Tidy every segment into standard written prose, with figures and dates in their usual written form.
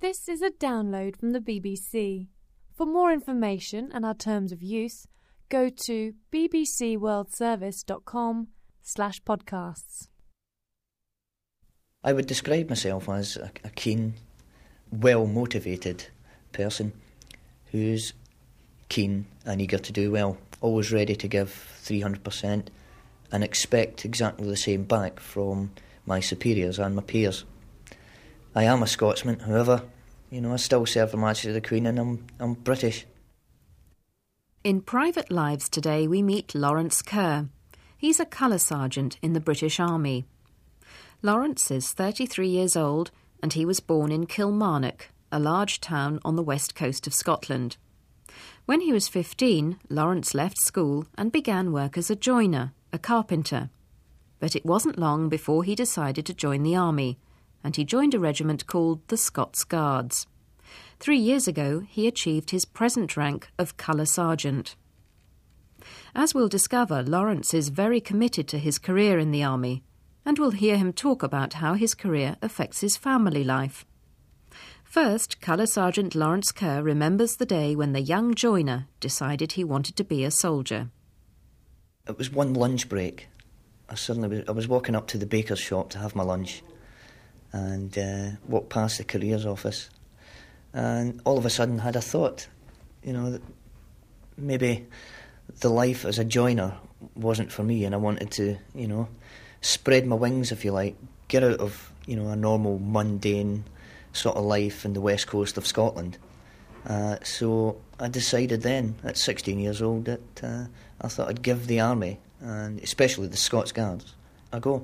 This is a download from the BBC. For more information and our terms of use, go to bbcworldservice.com/podcasts. I would describe myself as a keen, well-motivated person who's keen and eager to do well, always ready to give 300% and expect exactly the same back from my superiors and my peers. I am a Scotsman, however, I still serve Her Majesty the Queen and I'm British. In Private Lives today we meet Lawrence Kerr. He's a colour sergeant in the British Army. Lawrence is 33 years old and he was born in Kilmarnock, a large town on the west coast of Scotland. When he was 15, Lawrence left school and began work as a joiner, a carpenter. But it wasn't long before he decided to join the army, and he joined a regiment called the Scots Guards. 3 years ago, he achieved his present rank of colour sergeant. As we'll discover, Lawrence is very committed to his career in the army, and we'll hear him talk about how his career affects his family life. First, Colour Sergeant Lawrence Kerr remembers the day when the young joiner decided he wanted to be a soldier. It was one lunch break. I was walking up to the baker's shop to have my lunch and walked past the careers office, and all of a sudden had a thought, that maybe the life as a joiner wasn't for me, and I wanted to, spread my wings, if you like, get out of, a normal, mundane sort of life in the west coast of Scotland. So I decided then, at 16 years old, that I thought I'd give the army, and especially the Scots Guards, a go.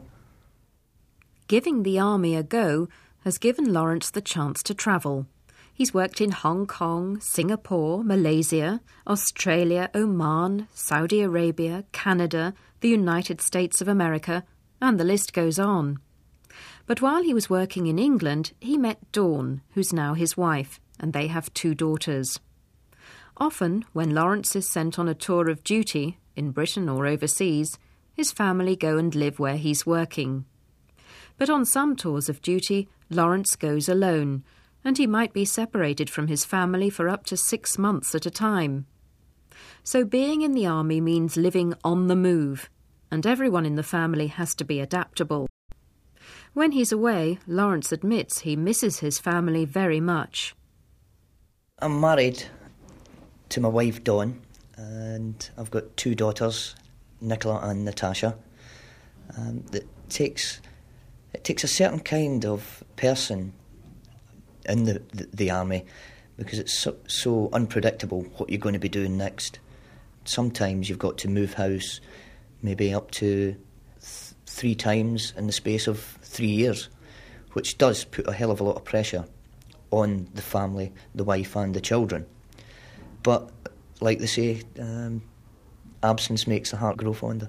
Giving the army a go has given Lawrence the chance to travel. He's worked in Hong Kong, Singapore, Malaysia, Australia, Oman, Saudi Arabia, Canada, the United States of America, and the list goes on. But while he was working in England, he met Dawn, who's now his wife, and they have 2 daughters. Often, when Lawrence is sent on a tour of duty, in Britain or overseas, his family go and live where he's working. But on some tours of duty, Lawrence goes alone, and he might be separated from his family for up to 6 months at a time. So being in the army means living on the move, and everyone in the family has to be adaptable. When he's away, Lawrence admits he misses his family very much. I'm married to my wife Dawn, and I've got 2 daughters, Nicola and Natasha. It takes a certain kind of person in the army, because it's so unpredictable what you're going to be doing next. Sometimes you've got to move house maybe up to 3 times in the space of 3 years, which does put a hell of a lot of pressure on the family, the wife and the children. But like they say, absence makes the heart grow fonder.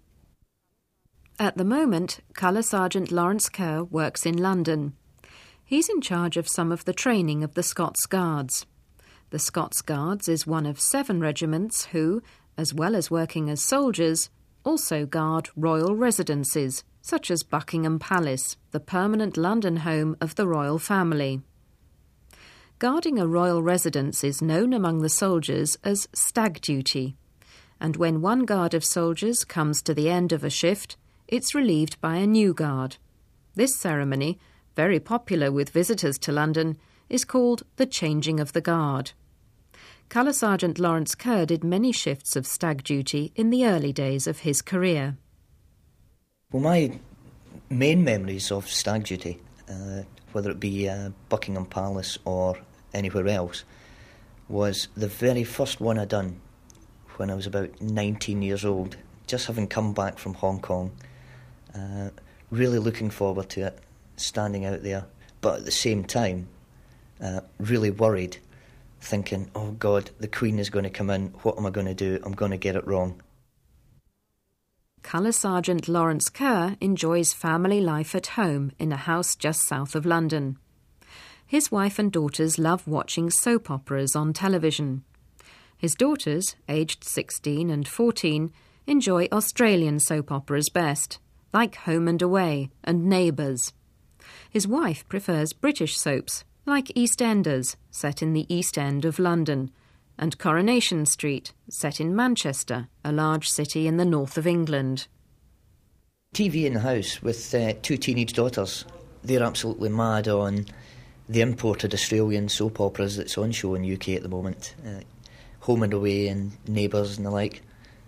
At the moment, Colour Sergeant Lawrence Kerr works in London. He's in charge of some of the training of the Scots Guards. The Scots Guards is one of 7 regiments who, as well as working as soldiers, also guard royal residences, such as Buckingham Palace, the permanent London home of the royal family. Guarding a royal residence is known among the soldiers as stag duty, and when one guard of soldiers comes to the end of a shift, it's relieved by a new guard. This ceremony, very popular with visitors to London, is called the changing of the guard. Colour Sergeant Lawrence Kerr did many shifts of stag duty in the early days of his career. Well, my main memories of stag duty, whether it be Buckingham Palace or anywhere else, was the very first one I done when I was about 19 years old, just having come back from Hong Kong, really looking forward to it, standing out there, but at the same time, really worried, thinking, oh God, the Queen is going to come in, what am I going to do? I'm going to get it wrong. Colour Sergeant Lawrence Kerr enjoys family life at home in a house just south of London. His wife and daughters love watching soap operas on television. His daughters, aged 16 and 14, enjoy Australian soap operas best, like Home and Away and Neighbours. His wife prefers British soaps, like EastEnders, set in the East End of London, and Coronation Street, set in Manchester, a large city in the north of England. TV in the house with 2 teenage daughters. They're absolutely mad on the imported Australian soap operas that's on show in the UK at the moment. Home and Away and Neighbours and the like.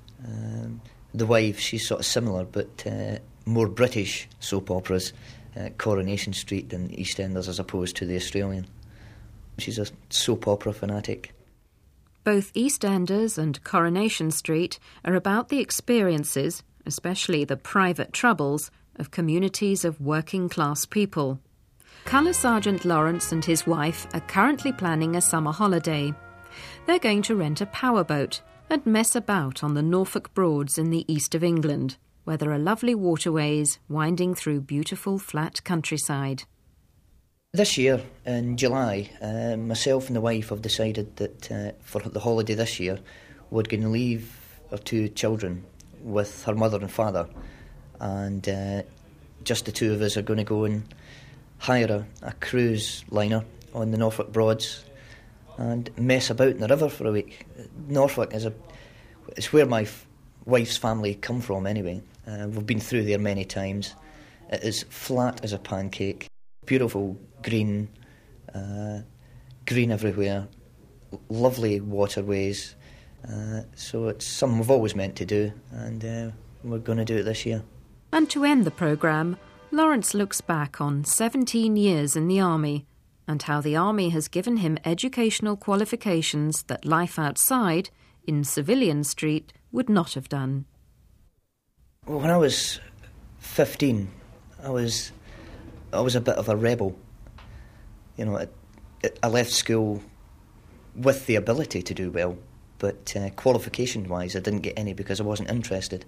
The wife, she's sort of similar, but more British soap operas, Coronation Street and EastEnders as opposed to the Australian. She's a soap opera fanatic. Both EastEnders and Coronation Street are about the experiences, especially the private troubles, of communities of working-class people. Colour Sergeant Lawrence and his wife are currently planning a summer holiday. They're going to rent a powerboat and mess about on the Norfolk Broads in the east of England, where there are lovely waterways winding through beautiful flat countryside. This year, in July, myself and the wife have decided that for the holiday this year, we're going to leave our 2 children with her mother and father, and just the 2 of us are going to go and hire a cruise liner on the Norfolk Broads and mess about in the river for a week. Norfolk it's where my wife's family come from anyway. We've been through there many times. It is flat as a pancake, beautiful green everywhere, lovely waterways. So it's something we've always meant to do, and we're going to do it this year. And to end the programme, Lawrence looks back on 17 years in the Army and how the Army has given him educational qualifications that life outside, in Civilian Street, would not have done. Well, when I was 15, I was a bit of a rebel. You know, I left school with the ability to do well, but qualification-wise, I didn't get any because I wasn't interested.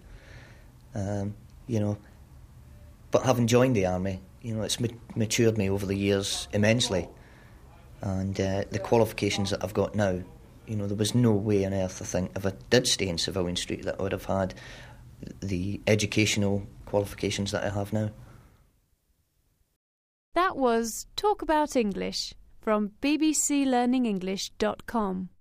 You know, but having joined the Army, you know, it's matured me over the years immensely, and the qualifications that I've got now, you know, there was no way on earth, I think, if I did stay in Civilian Street, that I would have had the educational qualifications that I have now. That was Talk About English from bbclearningenglish.com.